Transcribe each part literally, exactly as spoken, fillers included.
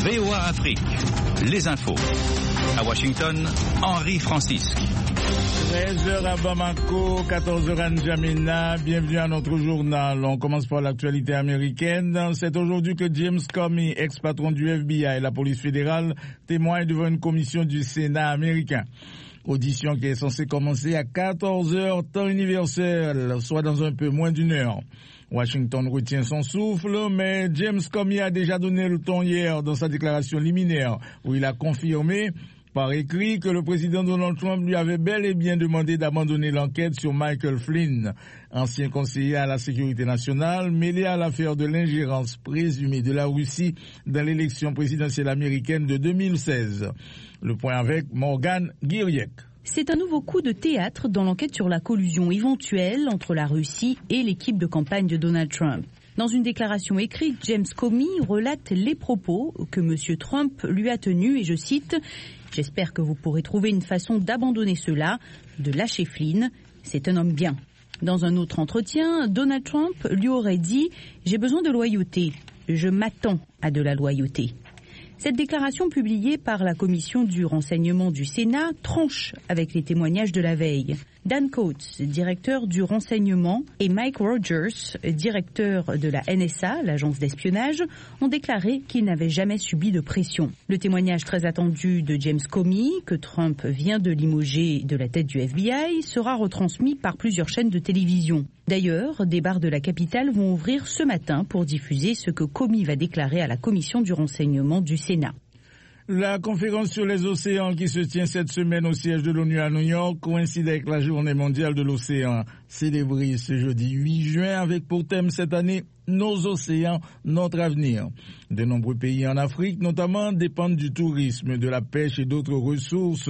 V O A Afrique, les infos. À Washington, Henri Francisque. treize heures à Bamako, quatorze heures à N'Djamena. Bienvenue à notre journal. On commence par l'actualité américaine. C'est aujourd'hui que James Comey, ex-patron du F B I et la police fédérale, témoigne devant une commission du Sénat américain. Audition qui est censée commencer à quatorze heures, temps universel, soit dans un peu moins d'une heure. Washington retient son souffle, mais James Comey a déjà donné le ton hier dans sa déclaration liminaire, où il a confirmé par écrit que le président Donald Trump lui avait bel et bien demandé d'abandonner l'enquête sur Michael Flynn, ancien conseiller à la sécurité nationale, mêlé à l'affaire de l'ingérence présumée de la Russie dans l'élection présidentielle américaine de deux mille seize. Le point avec Morgane Guiriec. C'est un nouveau coup de théâtre dans l'enquête sur la collusion éventuelle entre la Russie et l'équipe de campagne de Donald Trump. Dans une déclaration écrite, James Comey relate les propos que M. Trump lui a tenus et je cite « J'espère que vous pourrez trouver une façon d'abandonner cela, de lâcher Flynn, c'est un homme bien ». Dans un autre entretien, Donald Trump lui aurait dit « J'ai besoin de loyauté, je m'attends à de la loyauté ». Cette déclaration publiée par la commission du renseignement du Sénat tranche avec les témoignages de la veille. Dan Coats, directeur du renseignement, et Mike Rogers, directeur de la N S A, l'agence d'espionnage, ont déclaré qu'ils n'avaient jamais subi de pression. Le témoignage très attendu de James Comey, que Trump vient de limoger de la tête du F B I, sera retransmis par plusieurs chaînes de télévision. D'ailleurs, des bars de la capitale vont ouvrir ce matin pour diffuser ce que Comey va déclarer à la commission du renseignement du Sénat. La conférence sur les océans qui se tient cette semaine au siège de l'ONU à New York coïncide avec la journée mondiale de l'océan, célébrée ce jeudi huit juin avec pour thème cette année « Nos océans, notre avenir ». De nombreux pays en Afrique, notamment, dépendent du tourisme, de la pêche et d'autres ressources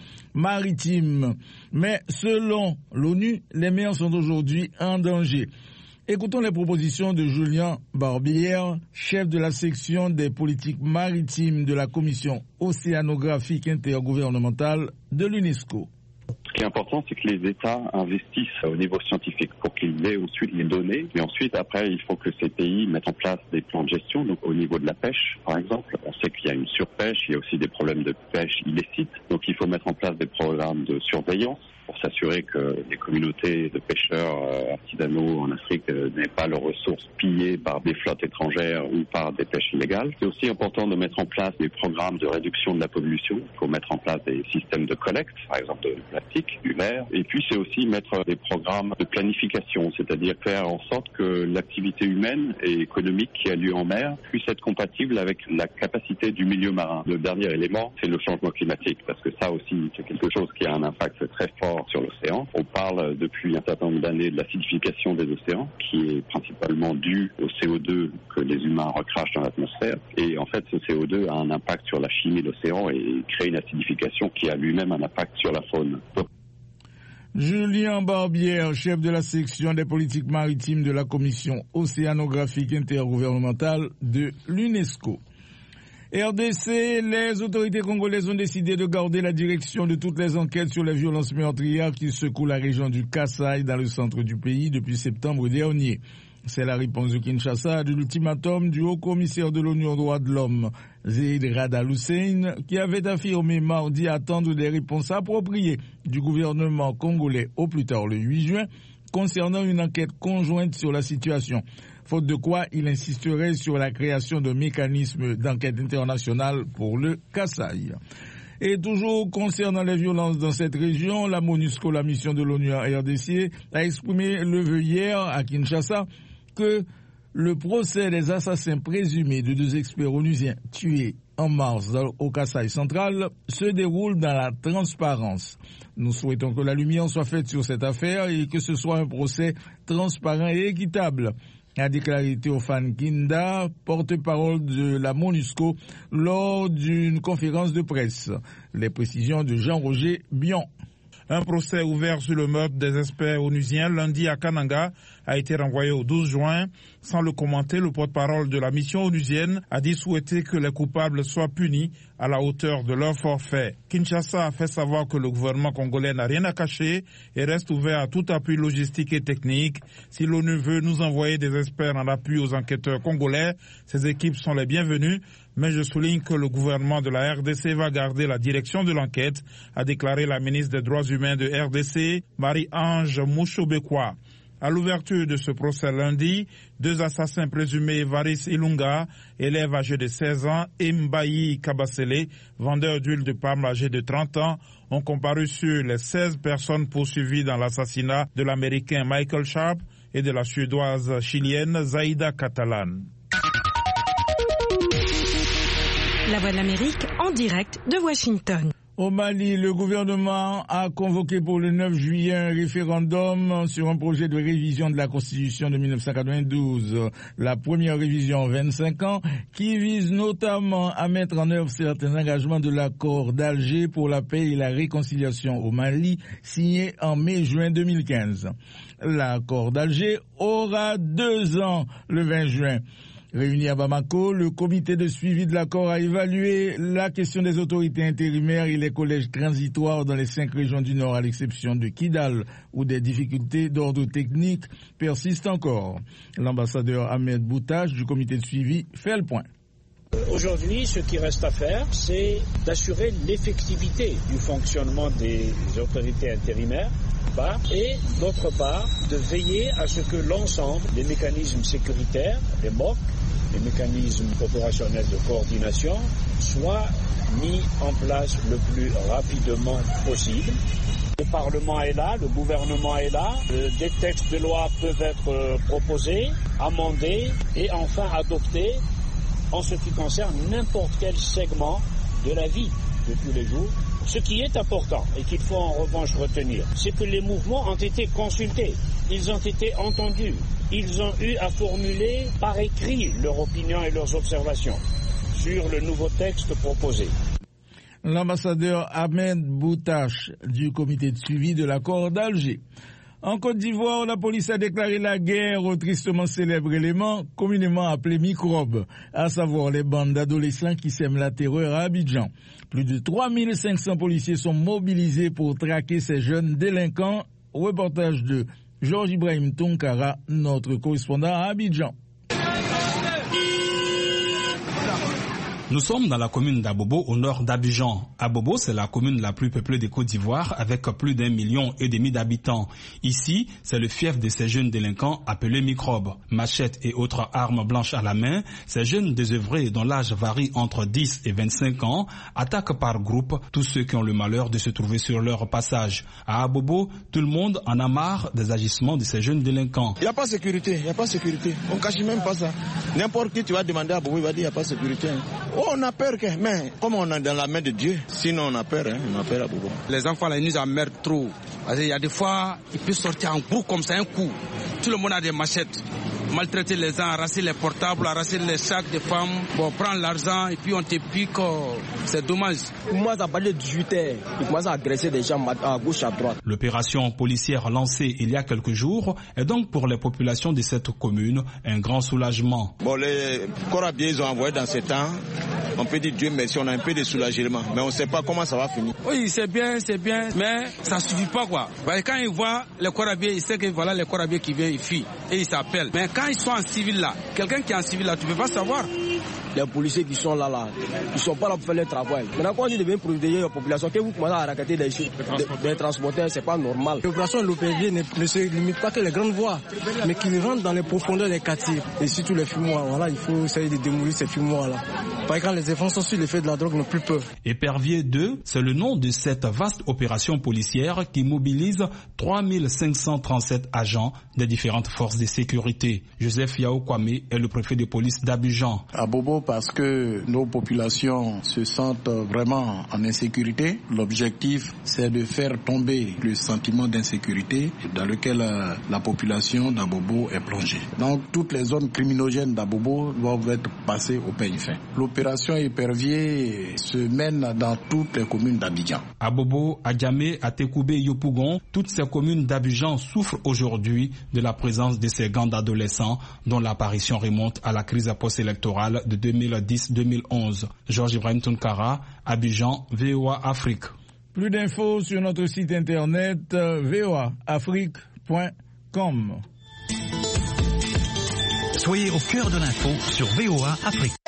maritimes. Mais selon l'ONU, les mers sont aujourd'hui en danger. Écoutons les propositions de Julien Barbière, chef de la section des politiques maritimes de la Commission océanographique intergouvernementale de l'UNESCO. Ce qui est important, c'est que les États investissent au niveau scientifique pour qu'ils aient ensuite les données. Mais ensuite, après, il faut que ces pays mettent en place des plans de gestion. Donc, au niveau de la pêche, par exemple, on sait qu'il y a une surpêche, il y a aussi des problèmes de pêche illicite. Donc, il faut mettre en place des programmes de surveillance pour s'assurer que les communautés de pêcheurs euh, artisanaux en Afrique euh, n'aient pas leurs ressources pillées par des flottes étrangères ou par des pêches illégales. C'est aussi important de mettre en place des programmes de réduction de la pollution. Il faut mettre en place des systèmes de collecte, par exemple de plastique, du verre. Et puis c'est aussi mettre des programmes de planification, c'est-à-dire faire en sorte que l'activité humaine et économique qui a lieu en mer puisse être compatible avec la capacité du milieu marin. Le dernier élément, c'est le changement climatique, parce que ça aussi, c'est quelque chose qui a un impact très fort sur l'océan. On parle depuis un certain nombre d'années de l'acidification des océans, qui est principalement due au C O deux que les humains recrachent dans l'atmosphère. Et en fait, ce C O deux a un impact sur la chimie de l'océan et crée une acidification qui a lui-même un impact sur la faune. Julien Barbière, chef de la section des politiques maritimes de la Commission océanographique intergouvernementale de l'UNESCO. R D C, les autorités congolaises ont décidé de garder la direction de toutes les enquêtes sur les violences meurtrières qui secouent la région du Kasaï dans le centre du pays depuis septembre dernier. C'est la réponse de Kinshasa à l'ultimatum du haut-commissaire de l'ONU aux droits de l'homme, Zeid Rad Al Hussein, qui avait affirmé mardi attendre des réponses appropriées du gouvernement congolais au plus tard le huit juin concernant une enquête conjointe sur la situation. Faute de quoi, il insisterait sur la création d'un mécanisme d'enquête internationale pour le Kasaï. Et toujours concernant les violences dans cette région, la MONUSCO, la mission de l'ONU à R D C, a exprimé le vœu hier à Kinshasa que le procès des assassins présumés de deux experts onusiens tués en mars au Kasaï central se déroule dans la transparence. Nous souhaitons que la lumière soit faite sur cette affaire et que ce soit un procès transparent et équitable, a déclaré Théophane Kinda, porte-parole de la MONUSCO, lors d'une conférence de presse. Les précisions de Jean-Roger Bion. Un procès ouvert sur le meurtre des experts onusiens lundi à Kananga a été renvoyé au douze juin. Sans le commenter, le porte-parole de la mission onusienne a dit souhaiter que les coupables soient punis à la hauteur de leur forfait. Kinshasa a fait savoir que le gouvernement congolais n'a rien à cacher et reste ouvert à tout appui logistique et technique. Si l'ONU veut nous envoyer des experts en appui aux enquêteurs congolais, ces équipes sont les bienvenues. Mais je souligne que le gouvernement de la R D C va garder la direction de l'enquête, a déclaré la ministre des Droits humains de R D C, Marie-Ange Mouchobekwa. À l'ouverture de ce procès lundi, deux assassins présumés, Evaris Ilunga, élève âgé de seize ans, et Mbayi Kabasele, vendeur d'huile de palme âgé de trente ans, ont comparu sur les seize personnes poursuivies dans l'assassinat de l'Américain Michael Sharp et de la Suédoise chilienne Zaida Catalan. La Voix de l'Amérique en direct de Washington. Au Mali, le gouvernement a convoqué pour le neuf juillet un référendum sur un projet de révision de la Constitution de mille neuf cent quatre-vingt-douze. La première révision en vingt-cinq ans qui vise notamment à mettre en œuvre certains engagements de l'accord d'Alger pour la paix et la réconciliation au Mali, signé en mai-juin deux mille quinze. L'accord d'Alger aura deux ans le vingt juin. Réuni à Bamako, le comité de suivi de l'accord a évalué la question des autorités intérimaires et les collèges transitoires dans les cinq régions du Nord, à l'exception de Kidal, où des difficultés d'ordre technique persistent encore. L'ambassadeur Ahmed Boutache du comité de suivi fait le point. Aujourd'hui, ce qui reste à faire, c'est d'assurer l'effectivité du fonctionnement des autorités intérimaires et, d'autre part, de veiller à ce que l'ensemble des mécanismes sécuritaires, les M O C, les mécanismes opérationnels de coordination, soient mis en place le plus rapidement possible. Le Parlement est là, le gouvernement est là, des textes de loi peuvent être proposés, amendés et enfin adoptés en ce qui concerne n'importe quel segment de la vie de tous les jours. Ce qui est important et qu'il faut en revanche retenir, c'est que les mouvements ont été consultés, ils ont été entendus, ils ont eu à formuler par écrit leur opinion et leurs observations sur le nouveau texte proposé. L'ambassadeur Ahmed Boutache du comité de suivi de l'accord d'Alger. En Côte d'Ivoire, la police a déclaré la guerre au tristement célèbre élément communément appelé microbe, à savoir les bandes d'adolescents qui sèment la terreur à Abidjan. Plus de trois mille cinq cents policiers sont mobilisés pour traquer ces jeunes délinquants. Reportage de Georges Ibrahim Tonkara, notre correspondant à Abidjan. Nous sommes dans la commune d'Abobo, au nord d'Abidjan. Abobo, c'est la commune la plus peuplée de Côte d'Ivoire, avec plus d'un million et demi d'habitants. Ici, c'est le fief de ces jeunes délinquants appelés microbes. Machettes et autres armes blanches à la main, ces jeunes désœuvrés dont l'âge varie entre dix et vingt-cinq ans attaquent par groupe tous ceux qui ont le malheur de se trouver sur leur passage. À Abobo, tout le monde en a marre des agissements de ces jeunes délinquants. Il n'y a pas de sécurité, il n'y a pas de sécurité. On ne cache même pas ça. N'importe qui tu vas demander à Abobo, il va dire il n'y a pas de sécurité. On a peur, que, mais comme on est dans la main de Dieu, sinon on a peur, hein, on a peur à Bobo. Les enfants là, ils nous emmerdent trop. Il y a des fois, ils peuvent sortir en groupe comme ça, un coup. Tout le monde a des machettes. Maltraiter les gens, arracher les portables, arracher les sacs des femmes, bon, prendre l'argent et puis on te pique, oh, c'est dommage. Ils commencent à parler de dix-huit heures, ils commencent à agresser des gens à gauche, à droite. L'opération policière lancée il y a quelques jours est donc pour les populations de cette commune un grand soulagement. Bon, les corabiers, ils ont envoyé dans ces temps, on peut dire Dieu merci, on a un peu de soulagement, mais on ne sait pas comment ça va finir. Oui, c'est bien, c'est bien, mais ça ne suffit pas quoi. Quand ils voient les corabiers, ils savent que voilà les corabiers qui viennent, ils fuient et ils s'appellent. Mais quand ils sont en civil là, quelqu'un qui est en civil là, tu ne peux pas savoir. Les policiers qui sont là, là, ils ne sont pas là pour faire leur travail. Maintenant, quand on dit de bien protéger la population, que vous commencez à raqueter des, des transporteurs, ce n'est pas normal. L'opération de l'O P V ne, ne se limite pas que les grandes voies, mais qui rentrent dans les profondeurs des quartiers. Et surtout les fumoirs, voilà, il faut essayer de démolir ces fumoirs-là. Parce que quand les enfants sont sur l'effet de la drogue, n'ont plus peur. Épervier deux, c'est le nom de cette vaste opération policière qui mobilise trois mille cinq cent trente-sept agents des différentes forces de sécurité. Joseph Yao Kwame est le préfet de police d'Abidjan. À Bobo, parce que nos populations se sentent vraiment en insécurité. L'objectif, c'est de faire tomber le sentiment d'insécurité dans lequel euh, la population d'Abobo est plongée. Donc, toutes les zones criminogènes d'Abobo doivent être passées au peigne fin. L'opération Épervier se mène dans toutes les communes d'Abidjan. Abobo, Adjamé, Atekoubé, Yopougon, toutes ces communes d'Abidjan souffrent aujourd'hui de la présence de ces gangs d'adolescents dont l'apparition remonte à la crise post-électorale de deux mille dix deux mille onze. Georges Ibrahim Tonkara, Abidjan, V O A Afrique. Plus d'infos sur notre site internet v o a afrique point com. Soyez au cœur de l'info sur V O A Afrique.